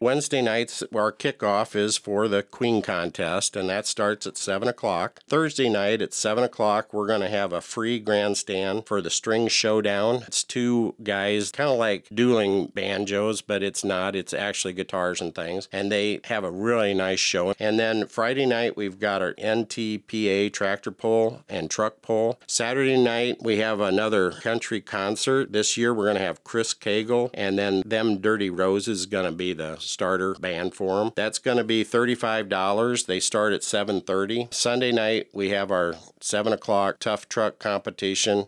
Wednesday nights, our kickoff is for the Queen Contest, and that starts at 7 o'clock. Thursday night at 7 o'clock, we're going to have a free grandstand for the String Showdown. It's two guys, kind of like dueling banjos, but it's not. It's actually guitars and things, and they have a really nice show. And then Friday night, we've got our NTPA tractor pull and truck pull. Saturday night, we have another country concert. This year, we're going to have Chris Cagle, and then Them Dirty Roses is going to be the starter band for them. That's going to be $35. They start at 7:30. Sunday night, we have our 7 o'clock tough truck competition.